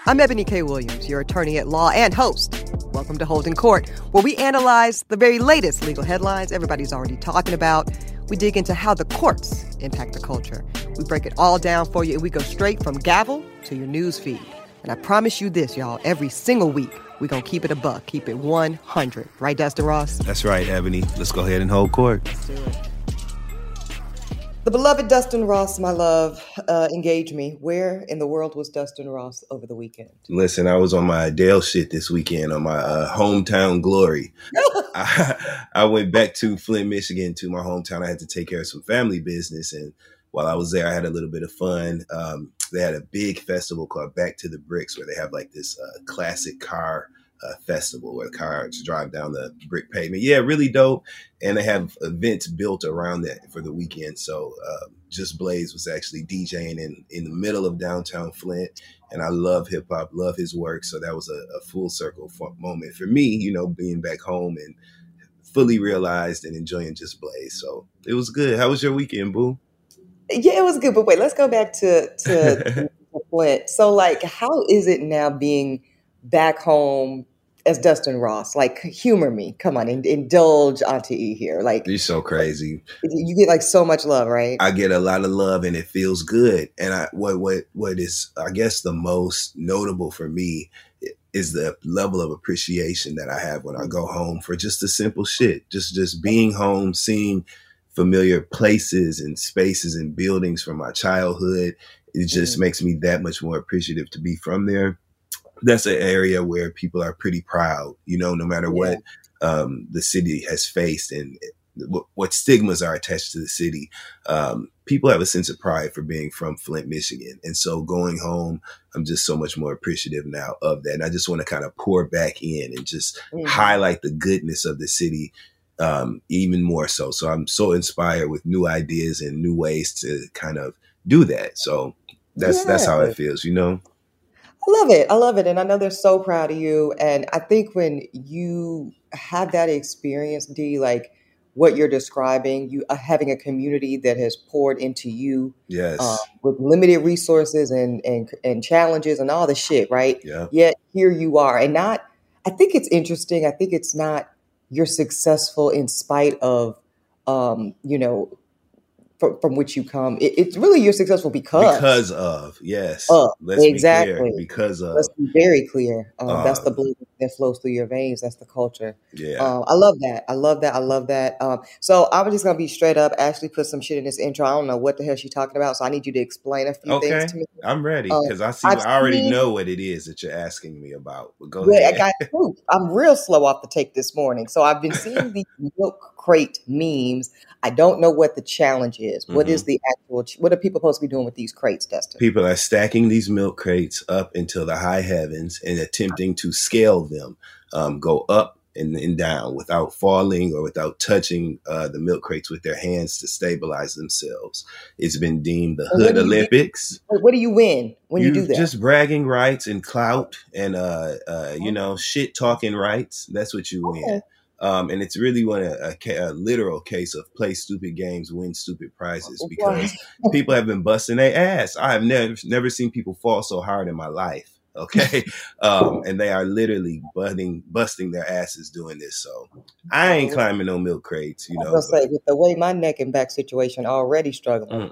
I'm Ebony K. Williams, your attorney at law and host. Welcome to Holding Court, where we analyze the very latest legal headlines everybody's already talking about. We dig into how the courts impact the culture. We break it all down for you, and we go straight from gavel to your news feed. And I promise you this, y'all, every single week, we're going to keep it a buck, keep it 100. Right, Dustin Ross? That's right, Ebony. Let's go ahead and hold court. Let's do it. The beloved Dustin Ross, my love, engage me. Where in the world was Dustin Ross over the weekend? Listen, I was on my Adele shit this weekend on my hometown glory. I went back to Flint, Michigan, to my hometown. I had to take care of some family business. And while I was there, I had a little bit of fun. They had a big festival called Back to the Bricks, where they have like this classic car festival where cars drive down the brick pavement. Yeah, really dope. And they have events built around that for the weekend. So Just Blaze was actually DJing in the middle of downtown Flint. And I love hip hop, love his work. So that was a full circle moment for me, you know, being back home and fully realized and enjoying Just Blaze. So it was good. How was your weekend, boo? Yeah, it was good. But wait, let's go back to Flint. So like, how is it now being back home as Dustin Ross? Like, humor me. Come on, indulge Auntie E here. Like, You're so crazy. You get like so much love, right? I get a lot of love and it feels good. And what is, I guess, the most notable for me is the level of appreciation that I have when I go home for just the simple shit. Just being home, seeing familiar places and spaces and buildings from my childhood. It just makes me that much more appreciative to be from there. That's an area where people are pretty proud, you know, no matter what the city has faced and what stigmas are attached to the city. People have a sense of pride for being from Flint, Michigan. And so going home, I'm just so much more appreciative now of that. And I just want to kind of pour back in and just highlight the goodness of the city even more so. So I'm so inspired with new ideas and new ways to kind of do that. So that's how it feels, you know? I love it. I love it. And I know they're so proud of you. And I think when you have that experience, D, like what you're describing, you having a community that has poured into you with limited resources and challenges and all the shit, right? Yeah. Yet here you are. And I think it's interesting. I think it's not you're successful in spite of, from which you come. It's really you're successful because of, yes. Let's exactly. Be clear. Because of. Let's be very clear. That's the blood that flows through your veins. That's the culture. Yeah. I love that. I love that. So I'm just going to be straight up. Ashley put some shit in this intro. I don't know what the hell she's talking about. So I need you to explain a few things to me. I'm ready because I already know what it is that you're asking me about. But go ahead. I got proof. I'm real slow off the take this morning. So I've been seeing these milk crate memes. I don't know what the challenge is. What is the what are people supposed to be doing with these crates, Dustin? People are stacking these milk crates up into the high heavens and attempting to scale them, go up and down without falling or without touching the milk crates with their hands to stabilize themselves. It's been deemed the Hood Olympics. What do you win when you do that? Just bragging rights and clout and, shit talking rights. That's what you win. And it's really a literal case of play stupid games, win stupid prizes, because people have been busting their ass. I have never seen people fall so hard in my life. Okay. And they are literally busting their asses doing this. So I ain't climbing no milk crates, you know. I was gonna say, with the way my neck and back situation already struggling.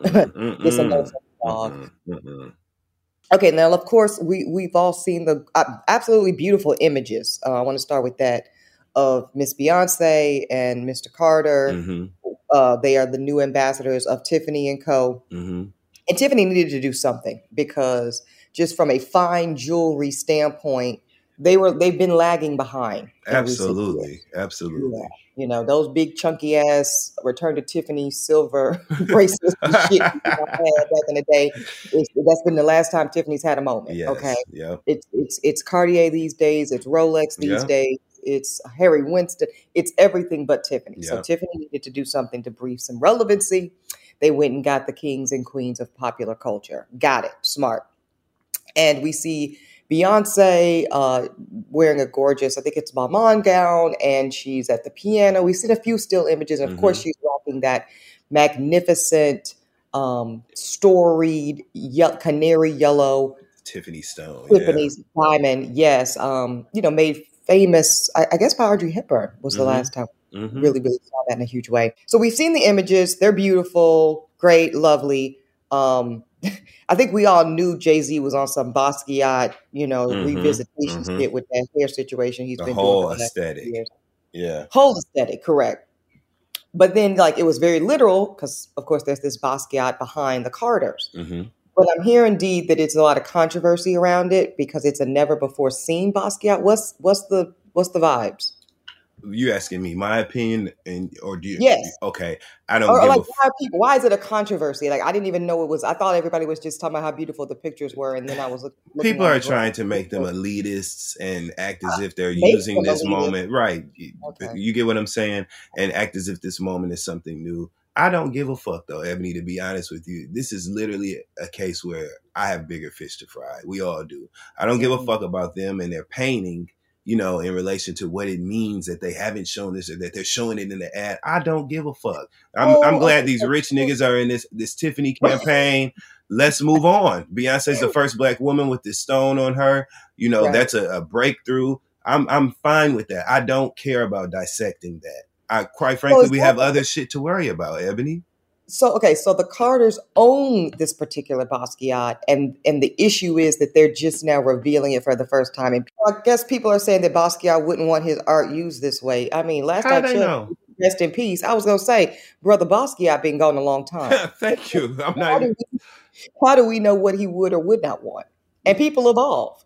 Okay, now of course we've all seen the absolutely beautiful images. I want to start with that of Miss Beyonce and Mr. Carter. They are the new ambassadors of Tiffany & Co. And Tiffany needed to do something because just from a fine jewelry standpoint, they've been lagging behind. Absolutely. Yeah. You know, those big chunky ass Return to Tiffany silver bracelets and shit I had back in the day. That's been the last time Tiffany's had a moment. Yes. Okay. Yep. It's Cartier these days. It's Rolex these days. It's Harry Winston. It's everything but Tiffany. Yeah. So Tiffany needed to do something to breathe some relevancy. They went and got the kings and queens of popular culture. Got it. Smart. And we see Beyonce wearing a gorgeous, I think it's Balmain gown, and she's at the piano. We've seen a few still images. And of course, she's rocking that magnificent, storied canary yellow Tiffany Stone. Tiffany's diamond, yes. Made famous, I guess by Audrey Hepburn was the last time really saw that in a huge way. So we've seen the images. They're beautiful, great, lovely. I think we all knew Jay-Z was on some Basquiat, revisitation shit with that hair situation he's been doing for the last years. Yeah. Whole aesthetic, correct. But then, it was very literal because, of course, there's this Basquiat behind the Carters. But I'm hearing, indeed, that it's a lot of controversy around it because it's a never-before-seen Basquiat. What's the vibes? You asking me my opinion, or do you? Yes. Okay, I don't. Why is it a controversy? I didn't even know it was. I thought everybody was just talking about how beautiful the pictures were, and then I was looking. People are trying to make them elitists and act as if they're using this moment, right? Okay. You get what I'm saying, and act as if this moment is something new. I don't give a fuck though, Ebony. To be honest with you, this is literally a case where I have bigger fish to fry. We all do. I don't give a fuck about them and their painting. In relation to what it means that they haven't shown this or that they're showing it in the ad. I don't give a fuck. I'm glad these rich niggas are in this Tiffany campaign. Let's move on. Beyonce's the first black woman with this stone on her. Right. That's a breakthrough. I'm fine with that. I don't care about dissecting that. Quite frankly, we have other shit to worry about, Ebony. So the Carters own this particular Basquiat, and the issue is that they're just now revealing it for the first time. And I guess people are saying that Basquiat wouldn't want his art used this way. I mean, last I checked, rest in peace. I was going to say, Brother Basquiat been gone a long time. Thank you. How do we know what he would or would not want? And people evolve,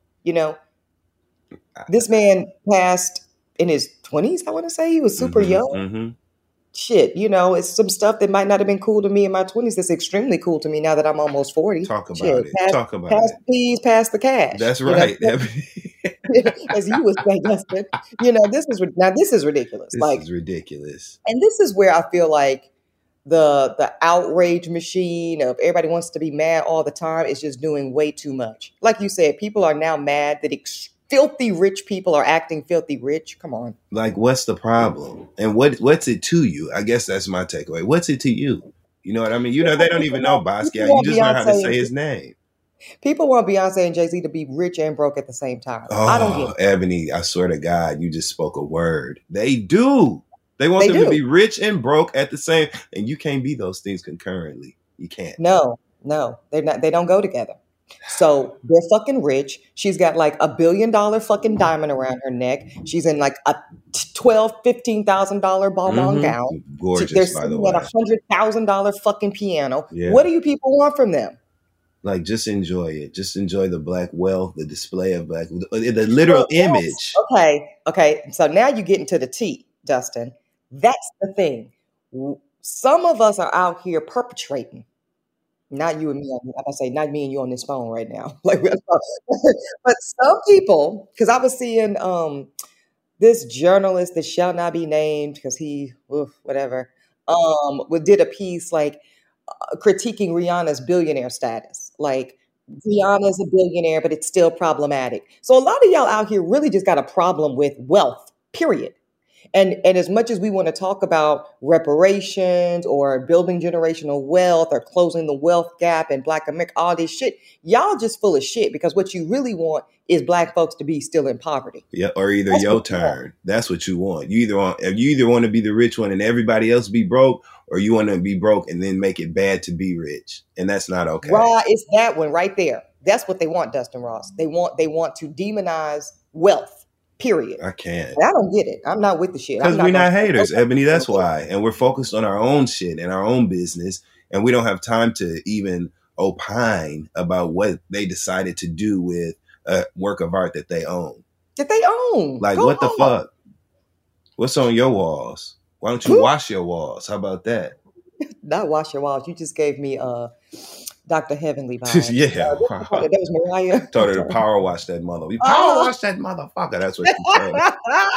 This man passed in his 20s, I want to say. He was super young. Shit, it's some stuff that might not have been cool to me in my 20s that's extremely cool to me now that I'm almost 40. Talk about it. Pass the peas, pass the cash. That's right. As you would say, Justin. This is ridiculous. This is ridiculous. And this is where I feel like the outrage machine of everybody wants to be mad all the time is just doing way too much. Like you said, people are now mad that filthy rich people are acting filthy rich. Come on. What's the problem? And what's it to you? I guess that's my takeaway. What's it to you? You know what I mean? They don't even know Basquiat. You just know how to say his name. People want Beyonce and Jay-Z to be rich and broke at the same time. I don't get it. Ebony, I swear to God, you just spoke a word. They do. They want them to be rich and broke at the same, and you can't be those things concurrently. You can't. No, they're not. They don't go together. So they're fucking rich. She's got $1 billion fucking diamond around her neck. She's in a $12,000, $15,000 Balmain gown. Gorgeous, they're by the sitting way. at $100,000 fucking piano. Yeah. What do you people want from them? Just enjoy it. Just enjoy the black wealth, the display of black, the literal image. Okay. So now you get into the tea, Dustin. That's the thing. Some of us are out here perpetrating. Not you and me. I'm gonna say not me and you on this phone right now. But some people, because I was seeing this journalist that shall not be named because he whatever did a piece critiquing Rihanna's billionaire status. Rihanna's a billionaire, but it's still problematic. So a lot of y'all out here really just got a problem with wealth, period. And as much as we want to talk about reparations or building generational wealth or closing the wealth gap in Black America, all this shit, y'all just full of shit because what you really want is Black folks to be still in poverty. Yeah, or either that's your turn. That's what you want. You either want to be the rich one and everybody else be broke, or you want to be broke and then make it bad to be rich, and that's not okay. Right, it's that one right there. That's what they want, Dustin Ross. They want to demonize wealth. Period. I can't. I don't get it. I'm not with the shit. Because we're not haters, Ebony. That's why. And we're focused on our own shit and our own business. And we don't have time to even opine about what they decided to do with a work of art that they own. What the fuck? What's on your walls? Why don't you wash your walls? How about that? Not wash your walls. You just gave me Dr. Heavenly vibes. Yeah. That was Mariah. Told her to power wash that mother. We power wash that motherfucker. That's what she told me.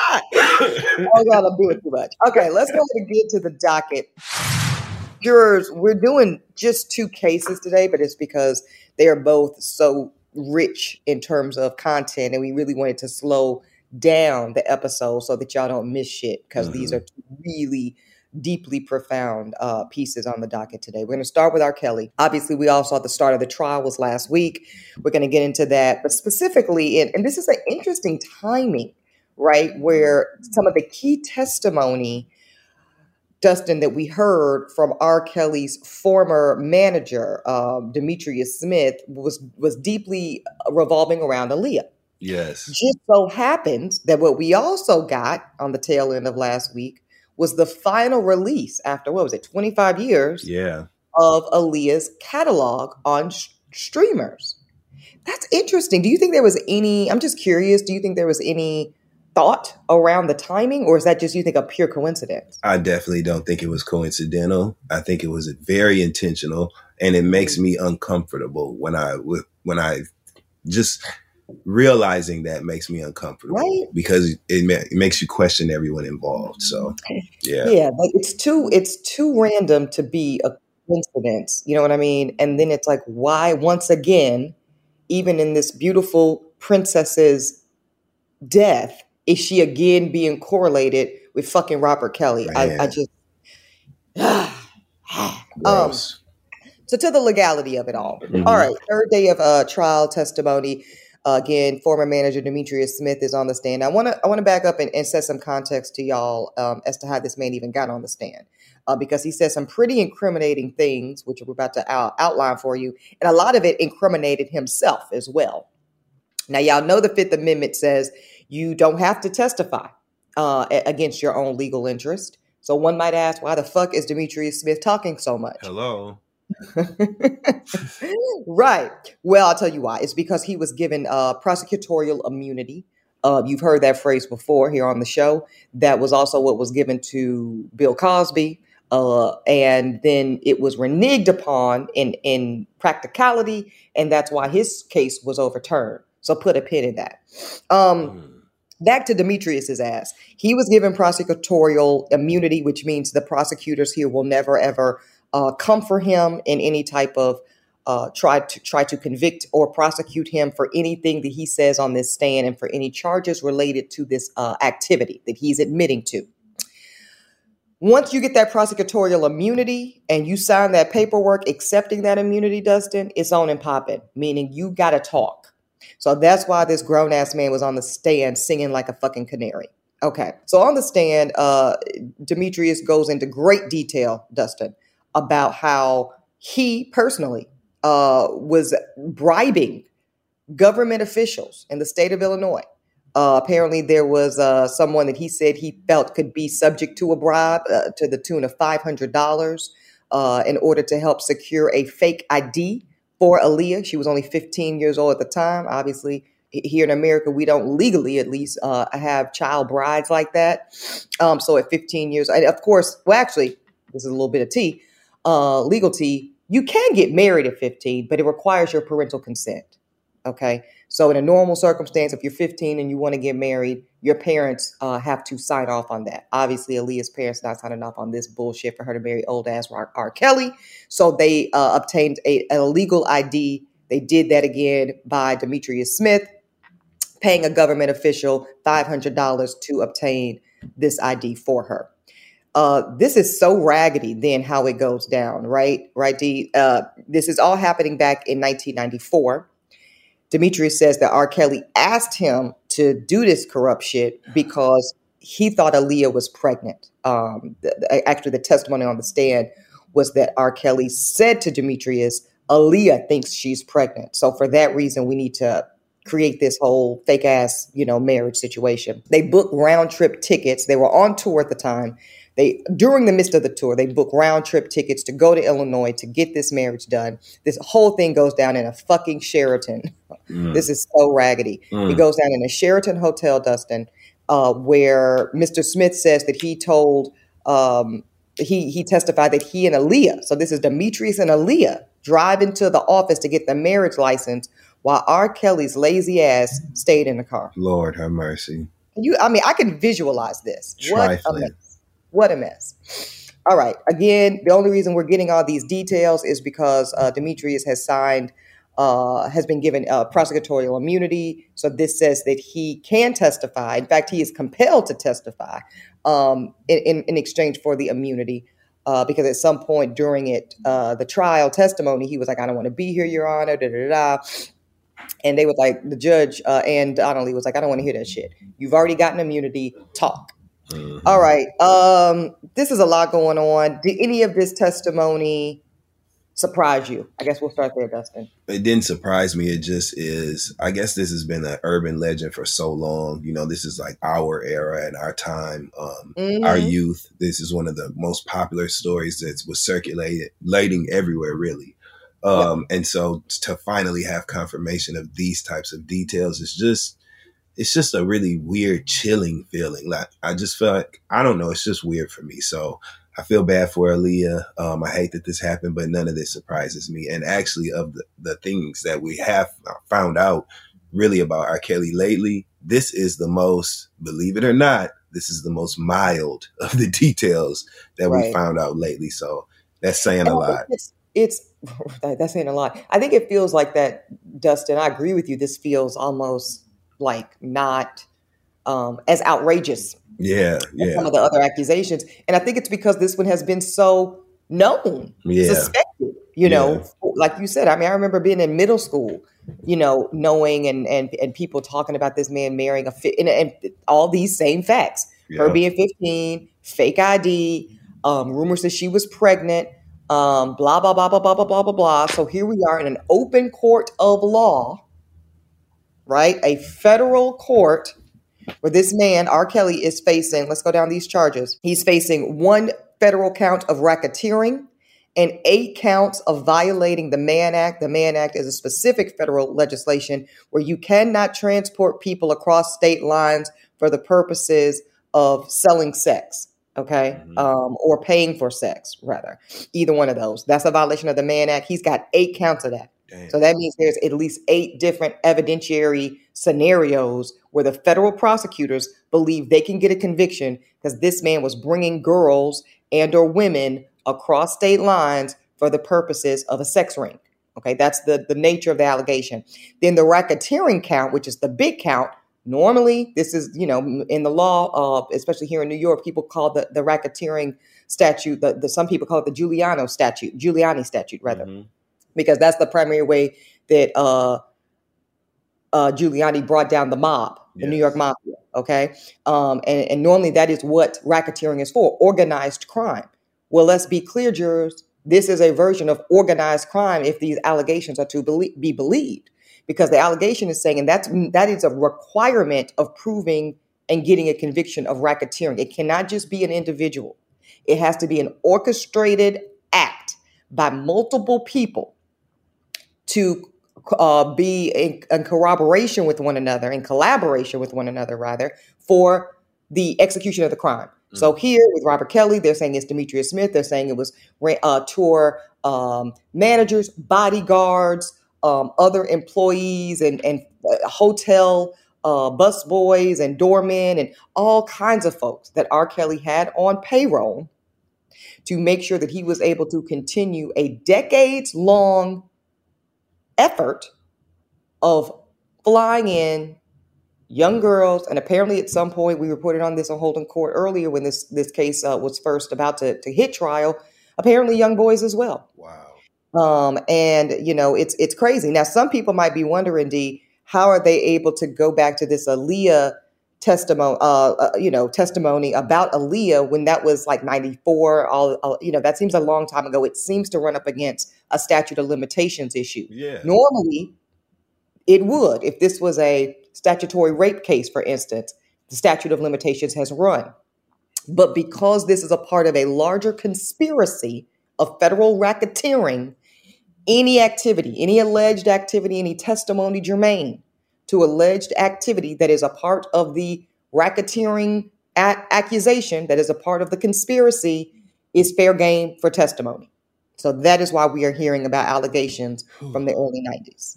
I gotta do it too much. Okay, let's go ahead and get to the docket. Jurors, we're doing just 2 cases today, but it's because they are both so rich in terms of content, and we really wanted to slow down the episode so that y'all don't miss shit, because these are really deeply profound pieces on the docket today. We're going to start with R. Kelly. Obviously, we all saw the start of the trial was last week. We're going to get into that, but specifically, and this is an interesting timing, right, where some of the key testimony, Dustin, that we heard from R. Kelly's former manager, Demetrius Smith, was deeply revolving around Aaliyah. Yes. Just so happens that what we also got on the tail end of last week was the final release after, 25 years of Aaliyah's catalog on streamers. That's interesting. Do you think there was I'm just curious, do you think there was any thought around the timing, or is that just, you think, a pure coincidence? I definitely don't think it was coincidental. I think it was very intentional, and it makes me uncomfortable when I just realizing that makes me uncomfortable, right? Because it makes you question everyone involved. So yeah, but it's too random to be a coincidence. You know what I mean? And then it's like, why once again, even in this beautiful princess's death, is she again being correlated with fucking Robert Kelly? I just so to the legality of it all. Mm-hmm. All right, third day of trial testimony. Again, former manager Demetrius Smith is on the stand. I want to back up and set some context to y'all as to how this man even got on the stand, because he said some pretty incriminating things, which we're about to outline for you, and a lot of it incriminated himself as well. Now, y'all know the Fifth Amendment says you don't have to testify against your own legal interest. So one might ask, why the fuck is Demetrius Smith talking so much? Hello. Right. Well, I'll tell you why. It's because he was given prosecutorial immunity. You've heard that phrase before here on the show. That was also what was given to Bill Cosby. And then it was reneged upon in practicality. And that's why his case was overturned. So put a pin in that. Back to Demetrius's ass. He was given prosecutorial immunity, which means the prosecutors here will never, ever come for him in any type of try to convict or prosecute him for anything that he says on this stand and for any charges related to this activity that he's admitting to. Once you get that prosecutorial immunity and you sign that paperwork accepting that immunity, Dustin, it's on and popping, meaning you got to talk. So that's why this grown-ass man was on the stand singing like a fucking canary. Okay, so on the stand, Demetrius goes into great detail, Dustin, about how he personally was bribing government officials in the state of Illinois. Apparently, there was someone that he said he felt could be subject to a bribe to the tune of $500 in order to help secure a fake ID for Aaliyah. She was only 15 years old at the time. Obviously, here in America, we don't legally, at least, have child brides like that. So at 15 years, and of course, well, actually, this is a little bit of tea, legal tea. You can get married at 15, but it requires your parental consent. Okay. So in a normal circumstance, if you're 15 and you want to get married, your parents have to sign off on that. Obviously, Aaliyah's parents not signing off on this bullshit for her to marry old ass R. Kelly. So they obtained an illegal ID. They did that again by Demetrius Smith, paying a government official $500 to obtain this ID for her. This is so raggedy then how it goes down, right? Right, D? This is all happening back in 1994. Demetrius says that R. Kelly asked him to do this corrupt shit because he thought Aaliyah was pregnant. Actually, the testimony on the stand was that R. Kelly said to Demetrius, Aaliyah thinks she's pregnant. So for that reason, we need to create this whole fake ass, marriage situation. They booked round trip tickets. They were on tour at the time. During the midst of the tour, they booked round trip tickets to go to Illinois to get this marriage done. This whole thing goes down in a fucking Sheraton. This is so raggedy. It goes down in a Sheraton hotel, Dustin, where Mr. Smith says that he told, he testified that he and Aaliyah, so this is Demetrius and Aaliyah, drive into the office to get the marriage license while R. Kelly's lazy ass stayed in the car. Lord have mercy. I can visualize this. Trifling. What a mess. All right. Again, the only reason we're getting all these details is because Demetrius has signed has been given prosecutorial immunity. So this says that he can testify. In fact, he is compelled to testify in exchange for the immunity. Because at some point during the trial testimony, he was like, "I don't want to be here, Your Honor." Da, da, da, da. And they was like, the judge and Donnelly was like, "I don't want to hear that shit. You've already gotten immunity. Talk." Mm-hmm. All right. This is a lot going on. Did any of this testimony surprise you? I guess we'll start there, Dustin. It didn't surprise me. It just is. I guess this has been an urban legend for so long. You know, this is like our era and our time, our youth. This is one of the most popular stories that was circulating everywhere, really. And so to finally have confirmation of these types of details it's just a really weird, chilling feeling. Like I just feel like, I don't know, it's just weird for me. So I feel bad for Aaliyah. I hate that this happened, but none of this surprises me. And actually, of the things that we have found out really about R. Kelly lately, this is the most, believe it or not, this is the most mild of the details that we found out lately. So that's saying a lot. That's saying a lot. I think it feels like that, Dustin. I agree with you. This feels almost like not as outrageous. Yeah. Some of the other accusations. And I think it's because this one has been so known, suspected, you know, like you said. I mean, I remember being in middle school, you know, knowing and people talking about this man marrying and all these same facts. Her being 15, fake ID, rumors that she was pregnant, blah, blah, blah, blah, blah, blah, blah, blah, blah. So here we are in an open court of law, right? A federal court where this man, R. Kelly, is facing, let's go down these charges. He's facing 1 federal count of racketeering and 8 counts of violating the Mann Act. The Mann Act is a specific federal legislation where you cannot transport people across state lines for the purposes of selling sex, okay? Or paying for sex, rather. Either one of those. That's a violation of the Mann Act. He's got 8 counts of that. Damn. So that means there's at least 8 different evidentiary scenarios where the federal prosecutors believe they can get a conviction because this man was bringing girls and or women across state lines for the purposes of a sex ring. Okay, that's the nature of the allegation. Then the racketeering count, which is the big count. Normally, this is, you know, in the law, especially here in New York, people call the racketeering statute, some people call it the Giuliani statute, rather. Mm-hmm. Because that's the primary way that Giuliani brought down the mob, the New York Mafia, okay? And normally that is what racketeering is for, organized crime. Well, let's be clear, jurors, this is a version of organized crime if these allegations are to be believed. Because the allegation is saying, and that is a requirement of proving and getting a conviction of racketeering. It cannot just be an individual. It has to be an orchestrated act by multiple people to be in corroboration with one another, in collaboration with one another, rather, for the execution of the crime. Mm-hmm. So here with Robert Kelly, they're saying it's Demetria Smith. They're saying it was tour managers, bodyguards, other employees, and hotel bus boys and doormen and all kinds of folks that R. Kelly had on payroll to make sure that he was able to continue a decades-long effort of flying in young girls. And apparently at some point, we reported on this on Holden Court earlier when this case was first about to hit trial, apparently young boys as well. Wow. And, you know, it's crazy. Now, some people might be wondering, Dee, how are they able to go back to this Aaliyah testimony about Aaliyah when that was like 94, that seems a long time ago. It seems to run up against a statute of limitations issue. Yeah. Normally, it would. If this was a statutory rape case, for instance, the statute of limitations has run. But because this is a part of a larger conspiracy of federal racketeering, any activity, any alleged activity, any testimony germane to alleged activity that is a part of the racketeering accusation, that is a part of the conspiracy, is fair game for testimony. So that is why we are hearing about allegations from the early 90s.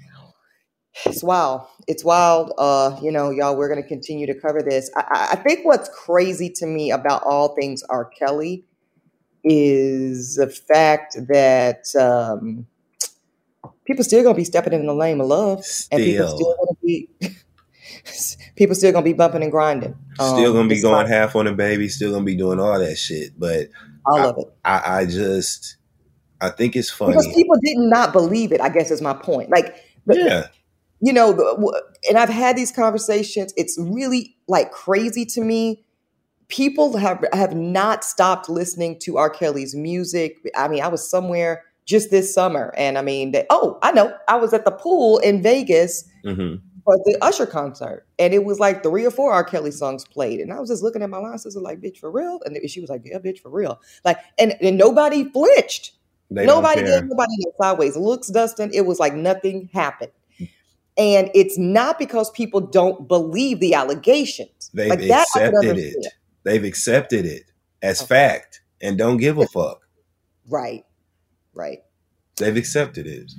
It's wild. It's wild. Y'all, we're going to continue to cover this. I think what's crazy to me about all things R. Kelly is the fact that people still gonna be stepping in the lane of love, and people still gonna be bumping and grinding. Still gonna be going half on the baby. Still gonna be doing all that shit. But all of it. I think it's funny because people did not believe it. I guess is my point. Like, yeah. You know, and I've had these conversations. It's really like crazy to me. People have not stopped listening to R. Kelly's music. I mean, I was somewhere just this summer, and I mean, I know, I was at the pool in Vegas for the Usher concert, and it was like 3 or 4 R. Kelly songs played, and I was just looking at my line sister like, "Bitch, for real?" And she was like, "Yeah, bitch, for real." Like, and nobody flinched. Nobody gave nobody sideways looks, Dustin. It was like nothing happened. And it's not because people don't believe the allegations. They've accepted it. They've accepted it as fact and don't give a fuck. Right. They've accepted it.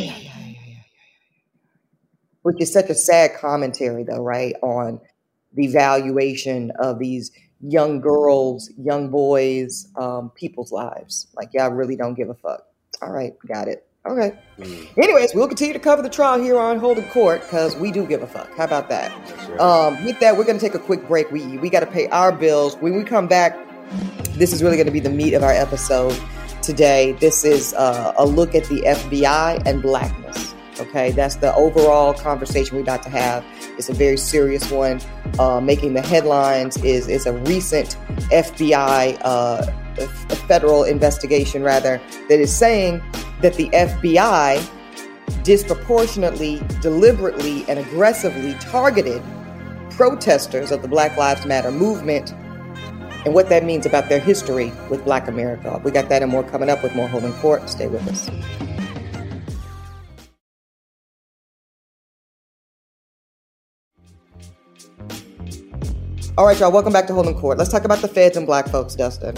Which is such a sad commentary, though, right? On the valuation of these young girls, young boys, people's lives. Like, y'all really don't give a fuck. All right, got it. Okay. Anyways, we'll continue to cover the trial here on Holding Court because we do give a fuck. How about that? Right. With that, we're going to take a quick break. We got to pay our bills. When we come back, this is really going to be the meat of our episode today. This is a look at the FBI and blackness. Okay, that's the overall conversation we're about to have. It's a very serious one. Making the headlines is a recent FBI a federal investigation, rather, that is saying that the FBI disproportionately, deliberately, and aggressively targeted protesters of the Black Lives Matter movement and what that means about their history with Black America. We got that and more coming up with more Holding Court. Stay with us. All right, y'all, welcome back to Holding Court. Let's talk about the feds and black folks, Dustin.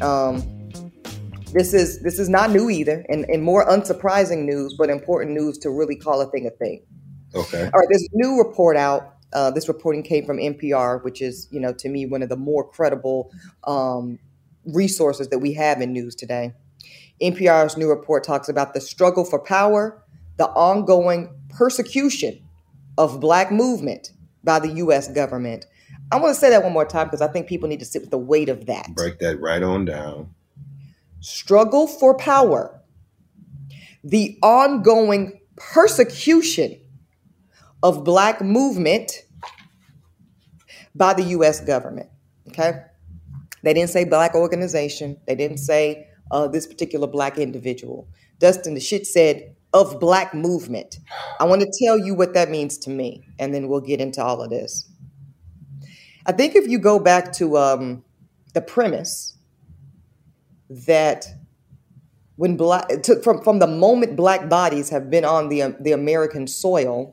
This is not new either, and more unsurprising news, but important news to really call a thing a thing. Okay. All right, there's a new report out. This reporting came from NPR, which is, to me, one of the more credible resources that we have in news today. NPR's new report talks about the struggle for power, the ongoing persecution of Black movement by the U.S. government. I want to say that one more time because I think people need to sit with the weight of that. Break that right on down. Struggle for power, the ongoing persecution of Black movement by the U.S. government. Okay? They didn't say Black organization. They didn't say this particular Black individual. Dustin, the shit said of Black movement. I want to tell you what that means to me, and then we'll get into all of this. I think if you go back to the premise that when from the moment Black bodies have been on the American soil,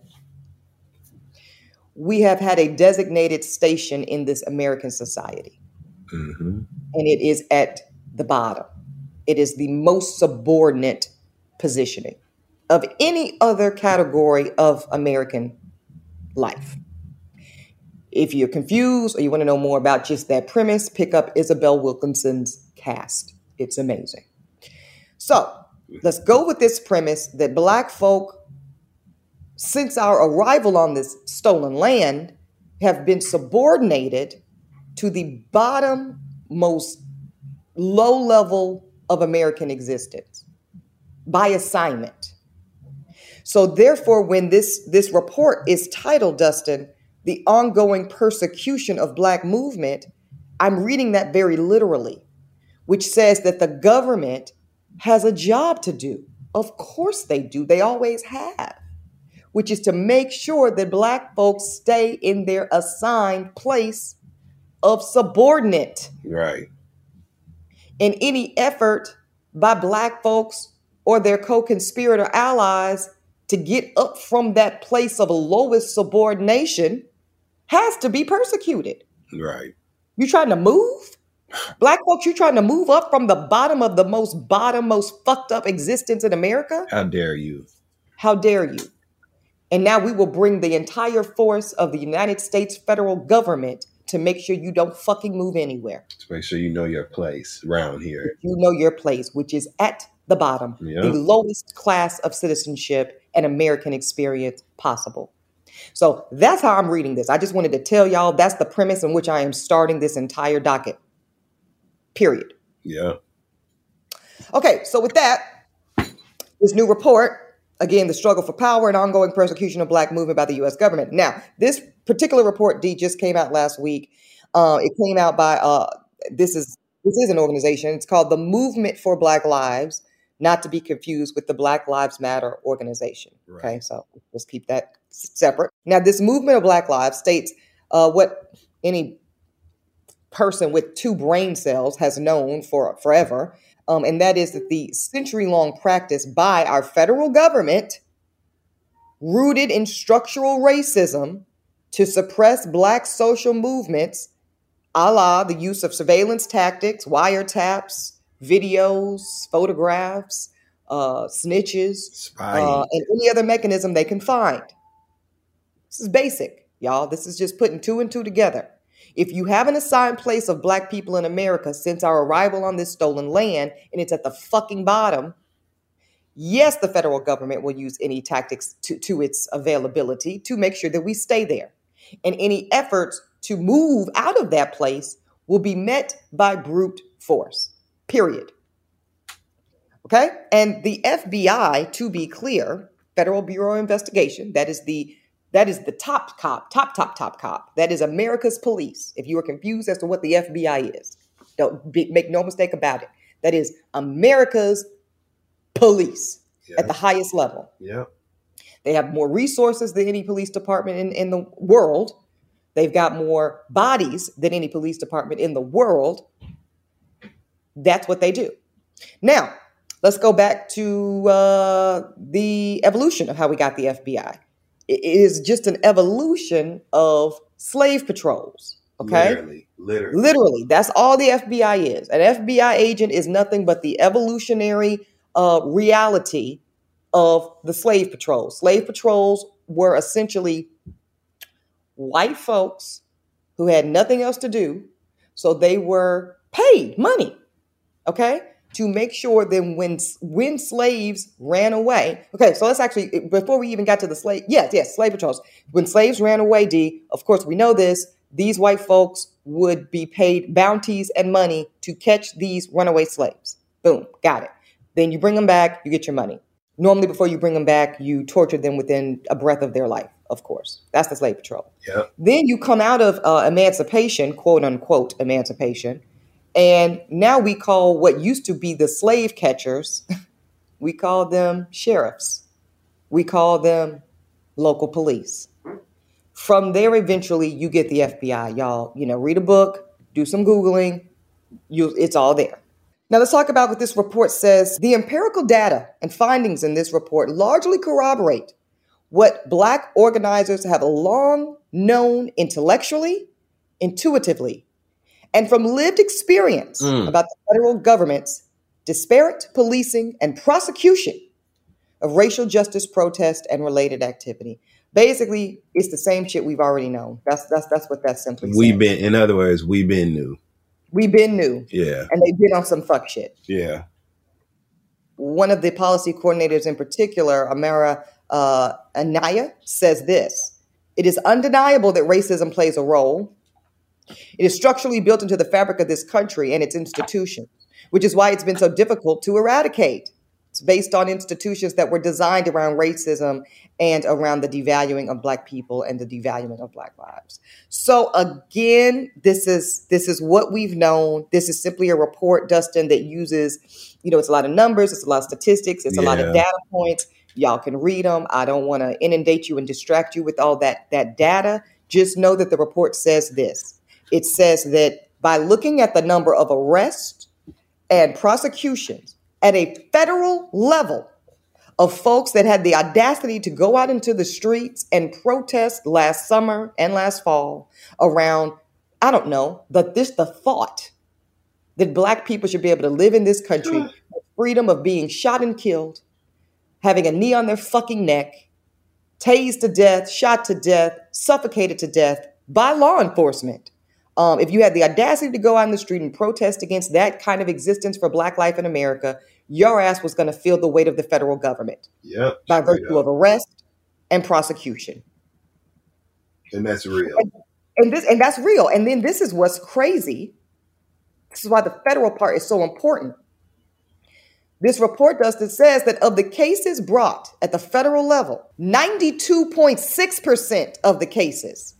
we have had a designated station in this American society. Mm-hmm. And it is at the bottom. It is the most subordinate positioning of any other category of American life. If you're confused or you want to know more about just that premise, pick up Isabel Wilkinson's Caste. It's amazing. So let's go with this premise that Black folk, since our arrival on this stolen land, have been subordinated to the bottom, most low level of American existence by assignment. So therefore, when this report is titled, Dustin, the ongoing persecution of Black movement, I'm reading that very literally, which says that the government has a job to do. Of course they do. They always have, which is to make sure that Black folks stay in their assigned place of subordinate. Right. In any effort by Black folks or their co-conspirator allies to get up from that place of lowest subordination has to be persecuted. Right. You trying to move? Black folks, you trying to move up from the bottom of the most fucked up existence in America? How dare you? How dare you? And now we will bring the entire force of the United States federal government to make sure you don't fucking move anywhere. To make sure you know your place around here. You know your place, which is at the bottom, the lowest class of citizenship and American experience possible. So that's how I'm reading this. I just wanted to tell y'all that's the premise in which I am starting this entire docket. Period. Yeah. Okay, so with that, this new report, again, the struggle for power and ongoing persecution of Black movement by the U.S. government. Now, this particular report, D, just came out last week. It came out by this is an organization. It's called the Movement for Black Lives, not to be confused with the Black Lives Matter organization. Right. Okay, so let's keep that separate. Now, this movement of Black Lives states what any person with 2 brain cells has known for forever, and that is that the century-long practice by our federal government, rooted in structural racism, to suppress Black social movements, a la the use of surveillance tactics, wiretaps, videos, photographs, snitches, and any other mechanism they can find. This is basic, y'all. This is just putting 2 and 2 together. If you have an assigned place of Black people in America since our arrival on this stolen land, and it's at the fucking bottom, yes, the federal government will use any tactics to its availability to make sure that we stay there. And any efforts to move out of that place will be met by brute force, period. Okay? And the FBI, to be clear, Federal Bureau of Investigation, that is the top cop. That is America's police. If you are confused as to what the FBI is, make no mistake about it. That is America's police at the highest level. Yeah. They have more resources than any police department in the world. They've got more bodies than any police department in the world. That's what they do. Now, let's go back to the evolution of how we got the FBI. It is just an evolution of slave patrols. Okay? Literally. That's all the FBI is. An FBI agent is nothing but the evolutionary reality of the slave patrols. Slave patrols were essentially white folks who had nothing else to do. So they were paid money, okay, to make sure that when slaves ran away. Okay, so let's actually, before we even got to the slave patrols. When slaves ran away, D, of course we know this, these white folks would be paid bounties and money to catch these runaway slaves. Boom, got it. Then you bring them back, you get your money. Normally, before you bring them back, you torture them within a breath of their life, of course. That's the slave patrol. Yep. Then you come out of emancipation, quote unquote emancipation, and now we call what used to be the slave catchers, we call them sheriffs. We call them local police. From there, eventually, you get the FBI. Y'all, read a book, do some Googling, it's all there. Now, let's talk about what this report says. The empirical data and findings in this report largely corroborate what Black organizers have long known intellectually, intuitively, and from lived experience about the federal government's disparate policing and prosecution of racial justice protest and related activity. Basically, it's the same shit we've already known. That's what that simply says. In other words, we've been new. We've been new. Yeah. And they've been on some fuck shit. Yeah. One of the policy coordinators in particular, Amara Anaya, says this: it is undeniable that racism plays a role. It is structurally built into the fabric of this country and its institutions, which is why it's been so difficult to eradicate. It's based on institutions that were designed around racism and around the devaluing of Black people and the devaluing of Black lives. So again, this is what we've known. This is simply a report, Dustin, that uses, it's a lot of numbers, it's a lot of statistics, it's a lot of data points. Y'all can read them. I don't want to inundate you and distract you with all that data. Just know that the report says this. It says that by looking at the number of arrests and prosecutions at a federal level of folks that had the audacity to go out into the streets and protest last summer and last fall around, I don't know, the thought that Black people should be able to live in this country with freedom of being shot and killed, having a knee on their fucking neck, tased to death, shot to death, suffocated to death by law enforcement. If you had the audacity to go out in the street and protest against that kind of existence for Black life in America, your ass was going to feel the weight of the federal government. Yep. By virtue of arrest and prosecution. And that's real. And that's real. And then this is what's crazy. This is why the federal part is so important. This report says that of the cases brought at the federal level, 92.6% of the cases,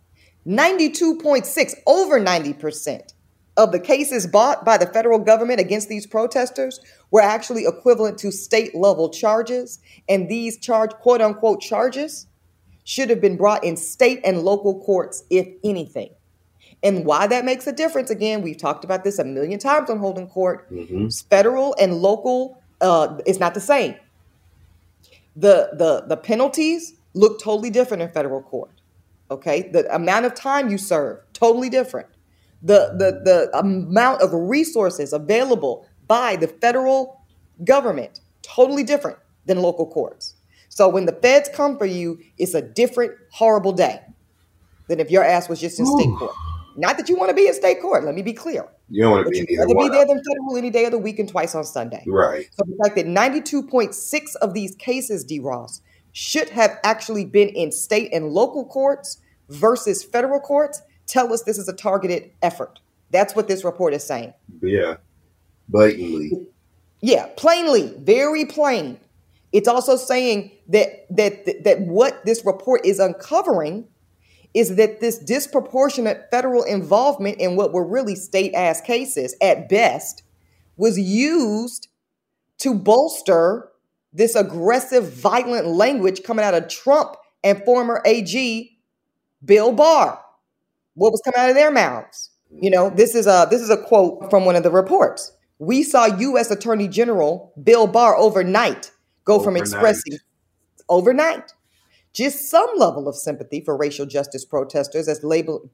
92.6, over 90% of the cases brought by the federal government against these protesters were actually equivalent to state level charges. And these quote unquote charges should have been brought in state and local courts, if anything. And why that makes a difference, again, we've talked about this a million times on Holding Court. Mm-hmm. Federal and local is not the same. The penalties look totally different in federal court. Okay, the amount of time you serve, totally different. The amount of resources available by the federal government, totally different than local courts. So when the feds come for you, it's a different, horrible day than if your ass was just in state court. Not that you want to be in state court. Let me be clear. You don't want to be there than federal any day of the week and twice on Sunday. Right. So the fact that 92.6 of these cases, D. Ross, should have actually been in state and local courts versus federal courts tell us this is a targeted effort. That's what this report is saying. Yeah. Blatantly. Yeah, plainly, very plain. It's also saying that what this report is uncovering is that this disproportionate federal involvement in what were really state-ass cases at best was used to bolster this aggressive, violent language coming out of Trump and former AG Bill Barr. What was coming out of their mouths? You know, this is a quote from one of the reports. We saw U.S. Attorney General Bill Barr overnight from expressing overnight just some level of sympathy for racial justice protesters labeling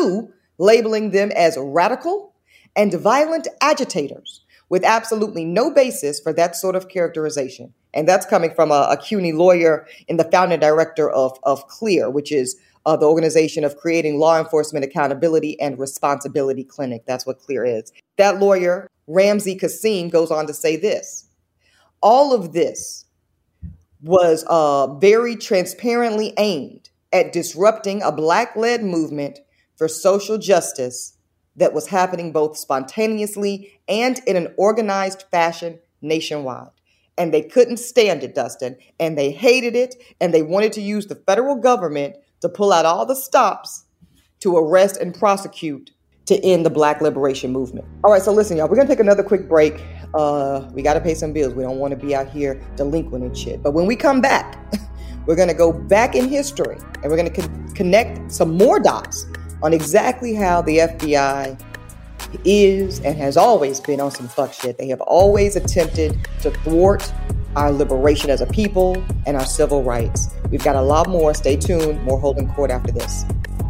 them as radical and violent agitators with absolutely no basis for that sort of characterization. And that's coming from a CUNY lawyer and the founding director of CLEAR, which is the Organization of Creating Law Enforcement Accountability and Responsibility Clinic. That's what CLEAR is. That lawyer, Ramzi Kasim, goes on to say this. All of this was very transparently aimed at disrupting a Black-led movement for social justice that was happening both spontaneously and in an organized fashion nationwide. And they couldn't stand it, Dustin, and they hated it, and they wanted to use the federal government to pull out all the stops to arrest and prosecute to end the Black liberation movement. All right, so listen, y'all, we're going to take another quick break. We got to pay some bills. We don't want to be out here delinquent and shit. But when we come back, we're going to go back in history and we're going to connect some more dots on exactly how the FBI is and has always been on some fuck shit. They have always attempted to thwart our liberation as a people and our civil rights. We've got a lot more. Stay tuned. More Holding Court after this.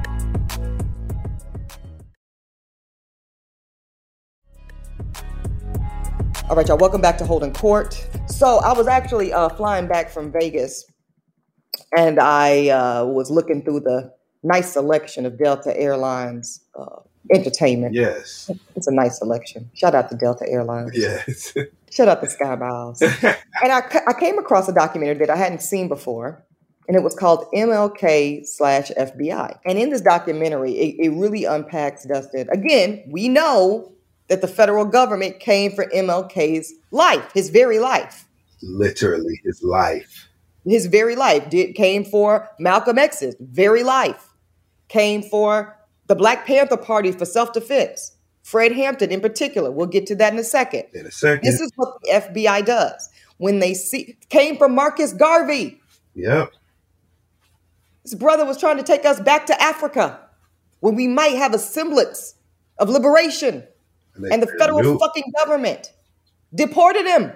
All right, y'all, welcome back to Holding Court. So I was actually flying back from Vegas, and I was looking through the nice selection of Delta Airlines entertainment. Yes. It's a nice selection. Shout out to Delta Airlines. Yes. Shout out to Sky Miles. And I came across a documentary that I hadn't seen before, and it was called MLK/FBI. And in this documentary, it really unpacks, Dustin. Again, we know that the federal government came for MLK's life, his very life. Literally, his life. His very life. Came for Malcolm X's very life. Came for the Black Panther Party for self-defense. Fred Hampton in particular. We'll get to that in a second. This is what the FBI does. When they came from Marcus Garvey. Yep. His brother was trying to take us back to Africa when we might have a semblance of liberation. And the federal fucking government deported him.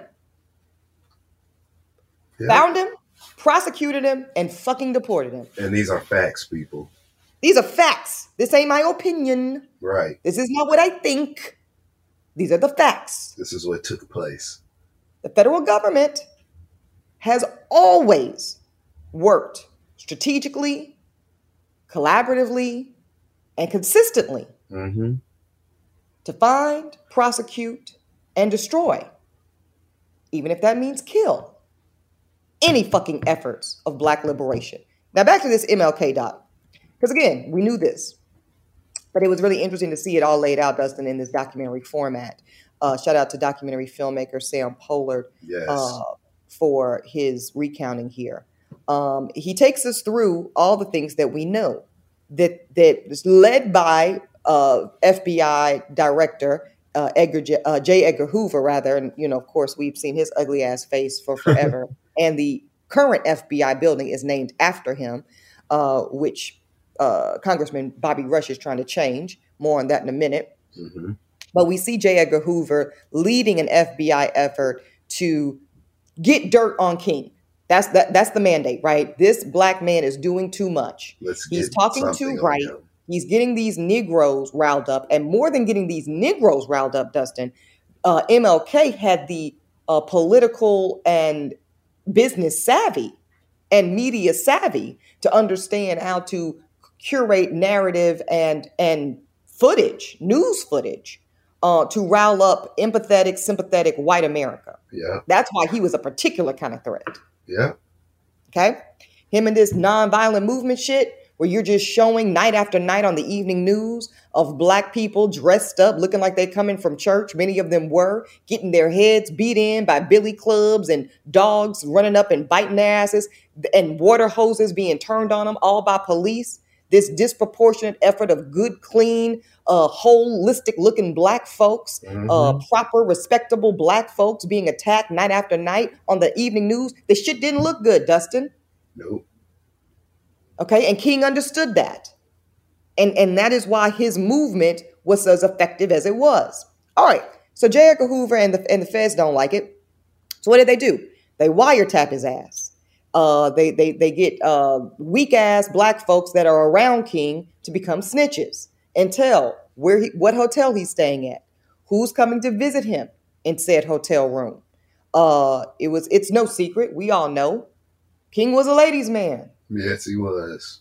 Yep. Found him, prosecuted him, and fucking deported him. And these are facts, people. These are facts. This ain't my opinion. Right. This is not what I think. These are the facts. This is what took place. The federal government has always worked strategically, collaboratively, and consistently to find, prosecute, and destroy even if that means kill, any fucking efforts of Black liberation. Now back to this MLK doc, because again, we knew this, but it was really interesting to see it all laid out, Dustin, in this documentary format. Shout out to documentary filmmaker Sam Pollard for his recounting here. He takes us through all the things that we know that is led by FBI director J. Edgar Hoover, rather, and of course we've seen his ugly ass face for forever. And the current FBI building is named after him, which Congressman Bobby Rush is trying to change. More on that in a minute. Mm-hmm. But we see J. Edgar Hoover leading an FBI effort to get dirt on King. That's the mandate, right? This Black man is doing too much. He's talking too right. He's getting these Negroes riled up. And more than getting these Negroes riled up, Dustin, MLK had the political and business savvy and media savvy to understand how to curate narrative and footage, news footage, to rile up empathetic, sympathetic white America. Yeah. That's why he was a particular kind of threat. Yeah. Okay. Him and this nonviolent movement shit, where you're just showing night after night on the evening news of Black people dressed up, looking like they're coming from church. Many of them were getting their heads beat in by billy clubs and dogs running up and biting their asses and water hoses being turned on them, all by police. This disproportionate effort of good, clean, holistic looking Black folks, proper, respectable Black folks being attacked night after night on the evening news. The shit didn't look good, Dustin. Nope. Okay, and King understood that. And that is why his movement was as effective as it was. All right, so J. Edgar Hoover and the feds don't like it. So what did they do? They wiretap his ass. They get weak ass Black folks that are around King to become snitches and tell what hotel he's staying at, who's coming to visit him in said hotel room. It's no secret. We all know King was a ladies' man. Yes, he was.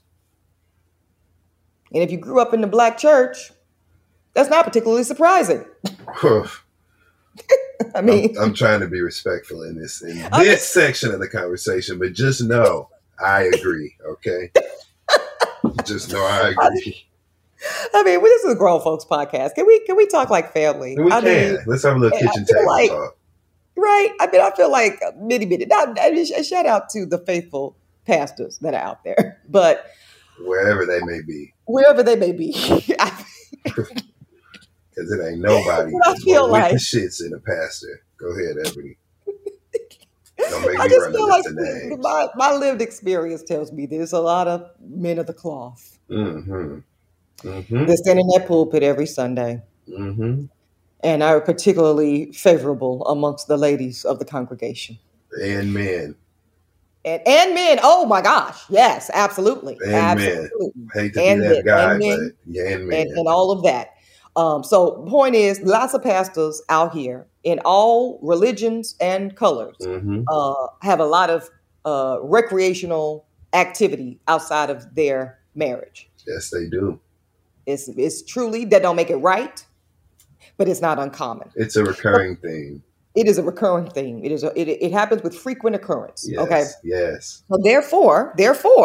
And if you grew up in the Black church, that's not particularly surprising. I mean, I'm trying to be respectful in this section of the conversation, but just know I agree. Okay, just know I agree. I mean, well, this is a grown folks podcast. Can we talk like family? We can. Let's have a little kitchen table talk. Right. I mean, I feel like many. Shout out to the faithful pastors that are out there, but wherever they may be, because it ain't nobody. I feel like the shits in a pastor. Go ahead, Ebony. Don't make I me just run feel the like names. my lived experience tells me there's a lot of men of the cloth. Mm-hmm. They stand in that pulpit every Sunday, and are particularly favorable amongst the ladies of the congregation and men. And men. Oh my gosh. Yes, absolutely. And absolutely. Men. Hate to be that guy, but yeah, and men. And all of that. So point is, lots of pastors out here in all religions and colors have a lot of recreational activity outside of their marriage. Yes, they do. It's truly, that don't make it right, but it's not uncommon. It's a recurring thing. It is a recurring thing. It happens with frequent occurrence. Yes, okay. Yes. So therefore,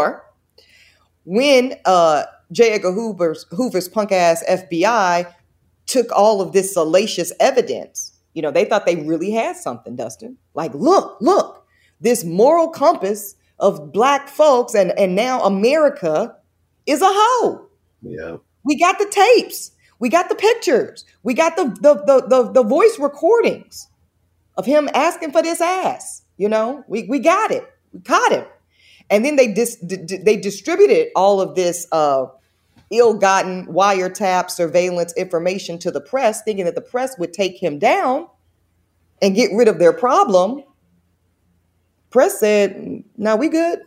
when J. Edgar Hoover's punk ass FBI took all of this salacious evidence, they thought they really had something, Dustin. Like, look, this moral compass of Black folks and now America is a hoe. Yeah. We got the tapes. We got the pictures. We got the voice recordings of him asking for this ass. We got it. We caught him. And then they distributed all of this ill-gotten wiretap surveillance information to the press, thinking that the press would take him down and get rid of their problem. Press said, no, we good.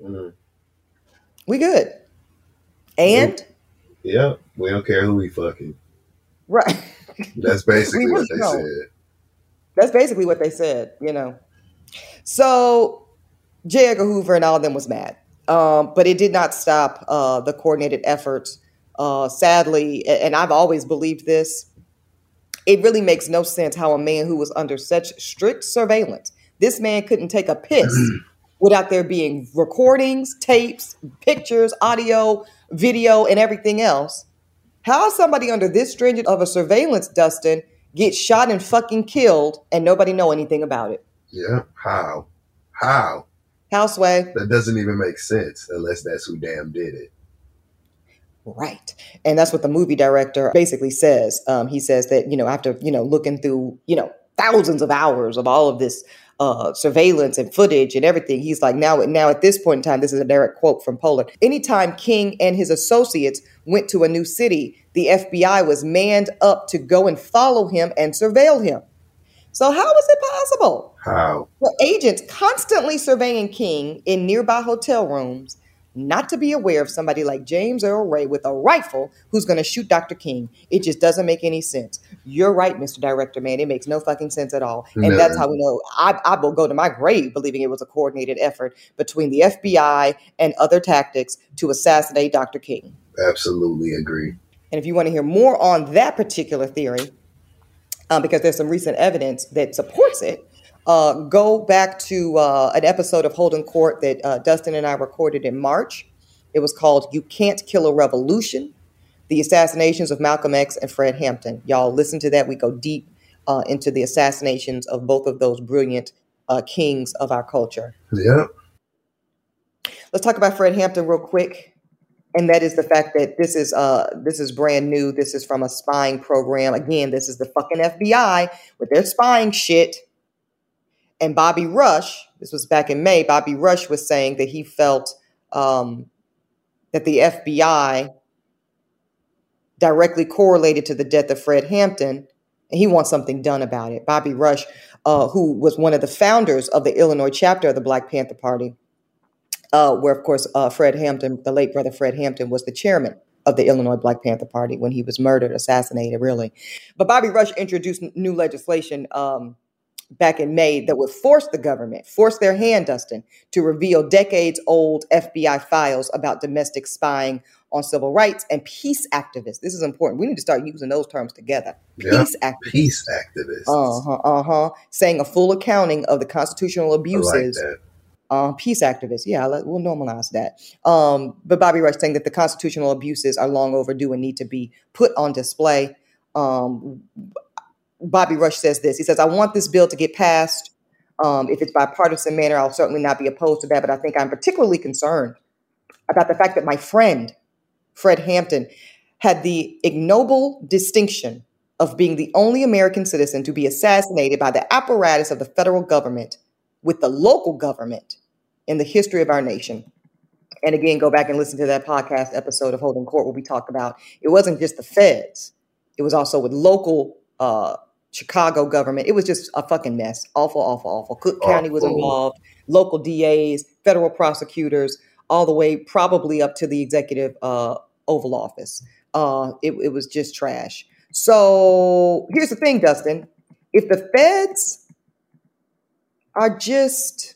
We good. And? Yeah, we don't care who we fucking. Right. That's basically what they said. That's basically what they said, So J. Edgar Hoover and all of them was mad. But it did not stop the coordinated efforts. Sadly, and I've always believed this, It really makes no sense how a man who was under such strict surveillance, this man couldn't take a piss without there being recordings, tapes, pictures, audio, video, and everything else. How somebody under this stringent of a surveillance, Dustin, gets shot and fucking killed and nobody know anything about it? Yeah. How? How? How, Sway? That doesn't even make sense unless that's who damn did it. Right. And that's what the movie director basically says. He says that, after, looking through, thousands of hours of all of this surveillance and footage and everything, he's like, now at this point in time, this is a direct quote from Pollard. Anytime King and his associates went to a new city, the FBI was manned up to go and follow him and surveil him. So how is it possible? How? The agents constantly surveying King in nearby hotel rooms, not to be aware of somebody like James Earl Ray with a rifle who's going to shoot Dr. King. It just doesn't make any sense. You're right, Mr. Director, man. It makes no fucking sense at all. And that's how we know. I will go to my grave believing it was a coordinated effort between the FBI and other tactics to assassinate Dr. King. Absolutely agree. And if you want to hear more on that particular theory, because there's some recent evidence that supports it, go back to an episode of Holden Court that Dustin and I recorded in March. It was called You Can't Kill a Revolution, The Assassinations of Malcolm X and Fred Hampton. Y'all listen to that. We go deep into the assassinations of both of those brilliant kings of our culture. Yeah. Let's talk about Fred Hampton real quick. And that is the fact that this is brand new. This is from a spying program. Again, this is the fucking FBI with their spying shit. And Bobby Rush, this was back in May, Bobby Rush was saying that he felt that the FBI directly correlated to the death of Fred Hampton, and he wants something done about it. Bobby Rush, who was one of the founders of the Illinois chapter of the Black Panther Party, where, of course, Fred Hampton, the late brother Fred Hampton, was the chairman of the Illinois Black Panther Party when he was murdered, assassinated, really. But Bobby Rush introduced new legislation back in May that would force their hand, Dustin, to reveal decades-old FBI files about domestic spying on civil rights and peace activists. This is important. We need to start using those terms together. Peace activists. Peace activists. Saying a full accounting of the constitutional abuses. I like that. Peace activists. Yeah, we'll normalize that. But Bobby Rush saying that the constitutional abuses are long overdue and need to be put on display. Bobby Rush says this. He says, I want this bill to get passed. If it's bipartisan manner, I'll certainly not be opposed to that. But I think I'm particularly concerned about the fact that my friend, Fred Hampton, had the ignoble distinction of being the only American citizen to be assassinated by the apparatus of the federal government with the local government in the history of our nation. And again, go back and listen to that podcast episode of Holden Court where we talked about it wasn't just the feds. It was also with local Chicago government. It was just a fucking mess. Awful, awful, awful. Cook County was involved, local DAs, federal prosecutors, all the way probably up to the executive Oval Office. It was just trash. So here's the thing, Dustin. If the feds are just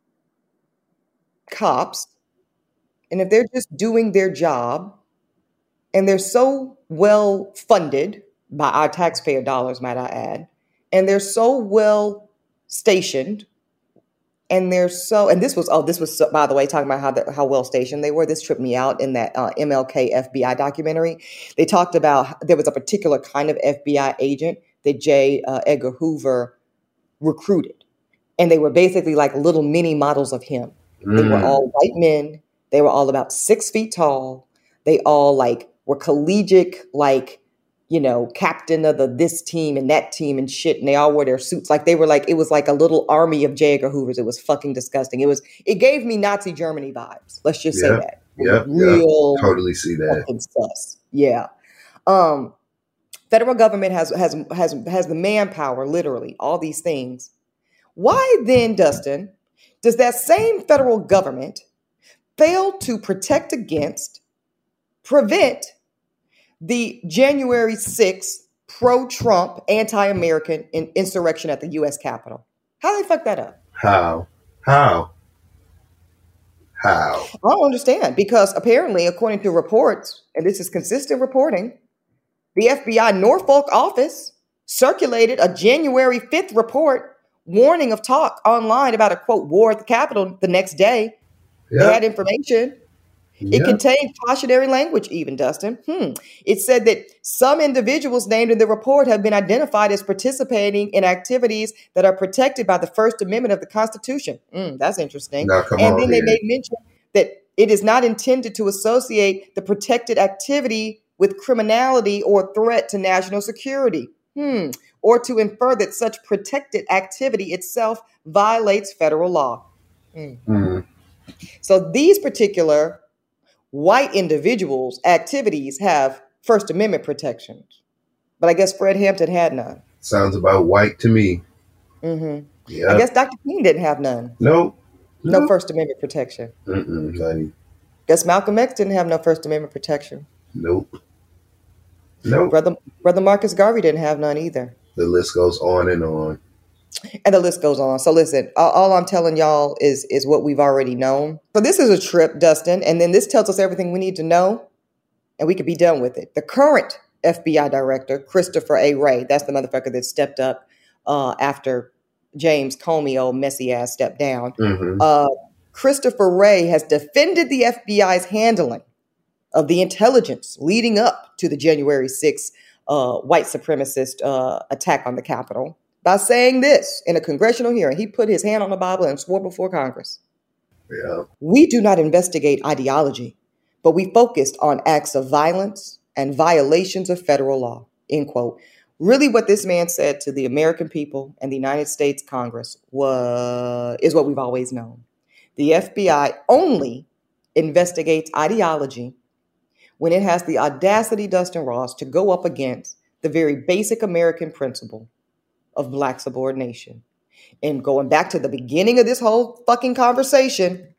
cops, and if they're just doing their job, and they're so well funded by our taxpayer dollars, might I add, and they're so well stationed, and this was by the way, talking about how well stationed they were. This tripped me out in that MLK FBI documentary. They talked about there was a particular kind of FBI agent that J. Edgar Hoover recruited. And they were basically like little mini models of him. They were all white men. They were all about 6 feet tall. They all were collegiate, captain of this team and that team and shit. And they all wore their suits. It was like a little army of J. Edgar Hoovers. It was fucking disgusting. It gave me Nazi Germany vibes. Let's just say that. Yeah. Totally see that. Sus. Yeah. Federal government has the manpower, literally, all these things. Why then, Dustin, does that same federal government fail to protect against, prevent the January 6th pro-Trump, anti-American insurrection at the U.S. Capitol? How do they fuck that up? How? I don't understand, because apparently, according to reports, and this is consistent reporting, the FBI Norfolk office circulated a January 5th report warning of talk online about a, quote, war at the Capitol the next day. They had information. It contained cautionary language even, Dustin. It said that some individuals named in the report have been identified as participating in activities that are protected by the First Amendment of the Constitution. That's interesting. And then they made mention that it is not intended to associate the protected activity with criminality or threat to national security, or to infer that such protected activity itself violates federal law. So these particular white individuals' activities have First Amendment protections, but I guess Fred Hampton had none. Sounds about white to me. I guess Dr. King didn't have none. No First Amendment protection. Honey. Guess Malcolm X didn't have no First Amendment protection. Nope. Brother Marcus Garvey didn't have none either. The list goes on and on. And the list goes on. So listen, all I'm telling y'all is what we've already known. So this is a trip, Dustin, and then this tells us everything we need to know, and we could be done with it. The current FBI director, Christopher A. Wray, that's the motherfucker that stepped up after James Comey, old messy ass, stepped down. Christopher Wray has defended the FBI's handling of the intelligence leading up to the January 6th white supremacist attack on the Capitol by saying this in a congressional hearing. He put his hand on the Bible and swore before Congress. We do not investigate ideology, but we focused on acts of violence and violations of federal law, end quote. Really what this man said to the American people and the United States Congress is what we've always known. The FBI only investigates ideology when it has the audacity, Dustin Ross, to go up against the very basic American principle of Black subordination. And going back to the beginning of this whole fucking conversation,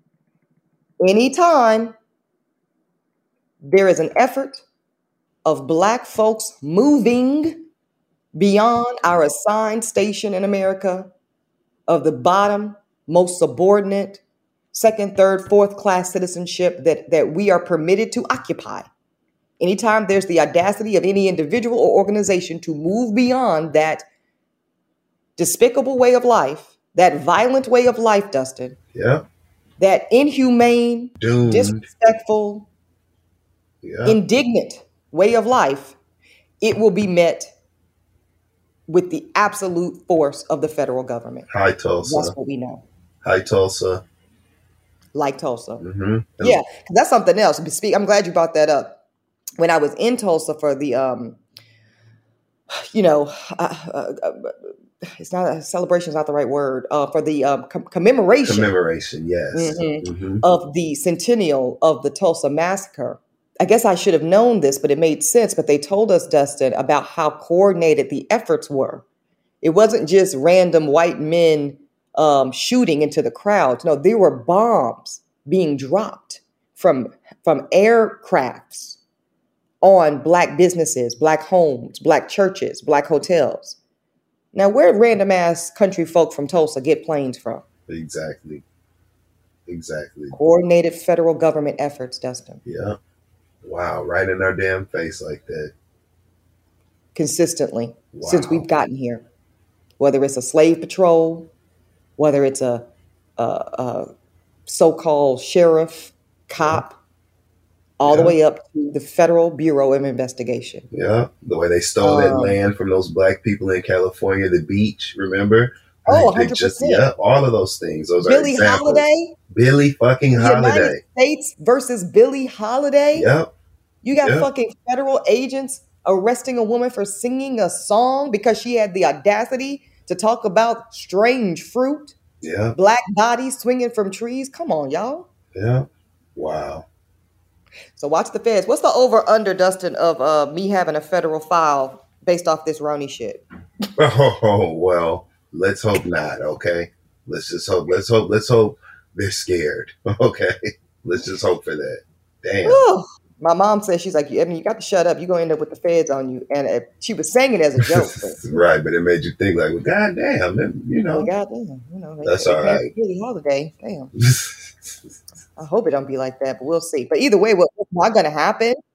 anytime there is an effort of Black folks moving beyond our assigned station in America of the bottom, most subordinate, second, third, fourth class citizenship that we are permitted to occupy. Anytime there's the audacity of any individual or organization to move beyond that despicable way of life, that violent way of life, Dustin. That inhumane, disrespectful, indignant way of life, it will be met with the absolute force of the federal government. Hi, Tulsa. That's what we know. Hi, Tulsa. Like Tulsa. Yeah, that's something else. I'm glad you brought that up. When I was in Tulsa for the, it's not a celebration is not the right word, for the commemoration. Commemoration, yes. Of the centennial of the Tulsa massacre. I guess I should have known this, but it made sense. But they told us, Dustin, about how coordinated the efforts were. It wasn't just random white men shooting into the crowds. No, there were bombs being dropped from aircrafts on Black businesses, Black homes, Black churches, Black hotels. Now, where'd random ass country folk from Tulsa get planes from? Exactly. Coordinated federal government efforts, Dustin. Yeah. Wow. Right in our damn face like that. Consistently since we've gotten here. Whether it's a slave patrol, whether it's a so-called sheriff, cop, all the way up to the Federal Bureau of Investigation. Yeah, the way they stole that land from those Black people in California, the beach, remember? Oh, 100%. All of those things. Those Billie are examples. Holiday. Billie fucking Holiday. United States versus Billie Holiday. Yep. You got fucking federal agents arresting a woman for singing a song because she had the audacity to talk about strange fruit. Yeah. Black bodies swinging from trees. Come on, y'all. Yeah. Wow. So watch the feds. What's the over-under, Dustin, of me having a federal file based off this Roni shit? Oh, well, let's hope not, okay? Let's hope they're scared, okay? Let's just hope for that. Damn. Whew. My mom says, she's like, I mean, you got to shut up. You're going to end up with the feds on you. And she was saying it as a joke. Right, but it made you think like, well, goddamn, you know. Goddamn, that's all right. Billie Holiday, damn. I hope it don't be like that, but we'll see. But either way, what's not going to happen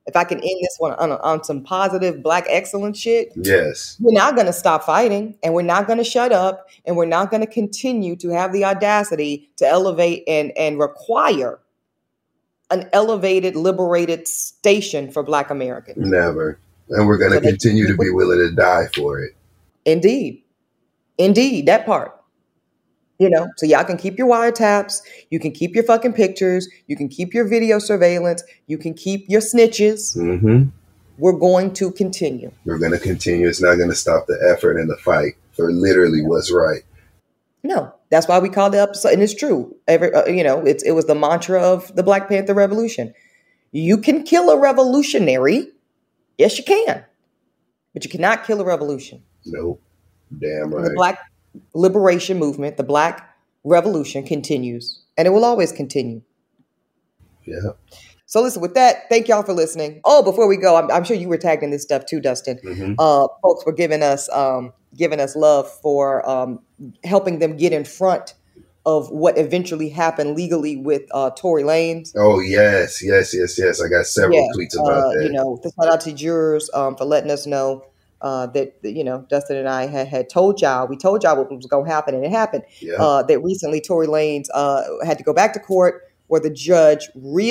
if I can end this one on some positive Black excellence shit, yes, we're not going to stop fighting, and we're not going to shut up, and we're not going to continue to have the audacity to elevate and require an elevated, liberated station for Black Americans. Never. And we're going to continue to be willing to die for it. Indeed, that part. You know, so y'all can keep your wiretaps, you can keep your fucking pictures, you can keep your video surveillance, you can keep your snitches. Mm-hmm. We're going to continue. We're going to continue. It's not going to stop the effort and the fight for literally what's right. No, that's why we call the episode, and it's true. It was the mantra of the Black Panther Revolution. You can kill a revolutionary, yes, you can, but you cannot kill a revolution. Nope, damn right. The Black liberation movement, the Black revolution continues, and it will always continue. Yeah. So listen, with that, thank y'all for listening. Oh, before we go, I'm sure you were tagged in this stuff too, Dustin. Mm-hmm. Folks were giving us love for helping them get in front of what eventually happened legally with Tory Lanez. Oh, yes. I got several tweets about that. Shout out to jurors for letting us know that Dustin and I had told y'all. We told y'all what was going to happen, and it happened. Yeah. That recently Tory Lanez had to go back to court, where the judge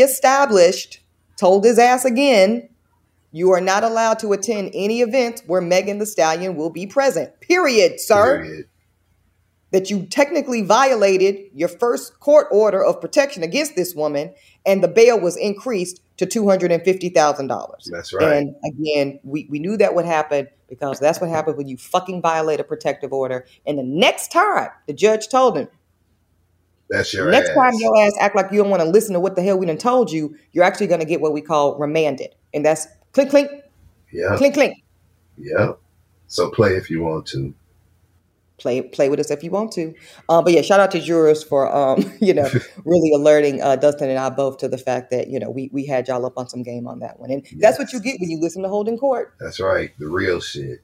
told his ass again, you are not allowed to attend any events where Megan Thee Stallion will be present. Period, sir. Period. That you technically violated your first court order of protection against this woman, and the bail was increased to $250,000. That's right. And again, we knew that would happen, because that's what happens when you fucking violate a protective order. And the next time the judge told him, that's your next ass. time your ass act like you don't want to listen to what the hell we done told you, you're actually going to get what we call remanded. And that's clink, clink. Yeah. Clink, clink. Yeah. So play if you want to. Play with us if you want to. But yeah, shout out to jurors for, really alerting Dustin and I both to the fact that, we had y'all up on some game on that one. And that's what you get when you listen to Holding Court. That's right. The real shit.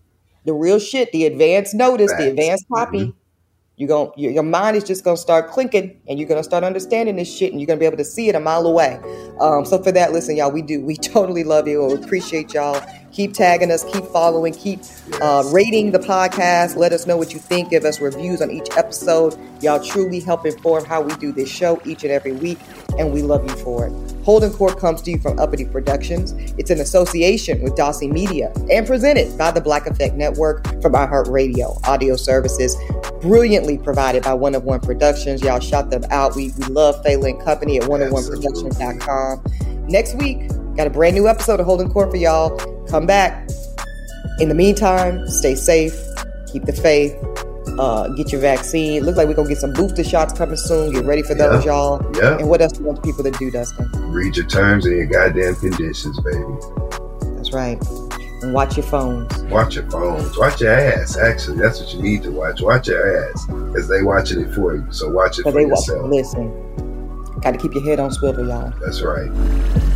The advance notice, Facts. The advance copy. Mm-hmm. Your mind is just going to start clinking, and you're going to start understanding this shit, and you're going to be able to see it a mile away. So for that, listen, y'all, we totally love you. We appreciate y'all. Keep tagging us, keep following, keep rating the podcast. Let us know what you think. Give us reviews on each episode. Y'all truly help inform how we do this show each and every week, and we love you for it. Holding Court comes to you from Uppity Productions. It's an association with Dossie Media and presented by the Black Effect Network from iHeartRadio audio services, brilliantly provided by One of One Productions. Y'all shout them out. We love Phelan Company at oneofoneproductions.com. Next week, got a brand new episode of Holding Court for y'all. Come back. In the meantime, stay safe, keep the faith, get your vaccine. Looks like we're going to get some booster shots coming soon. Get ready for those, y'all. Yeah. And what else do you want people to do, Dustin? Read your terms and your goddamn conditions, baby. That's right. And watch your phones. Watch your phones. Watch your ass, actually. That's what you need to watch. Watch your ass. Because they watching it for you. So watch it for yourself. Listen. Got to keep your head on swivel, y'all. That's right.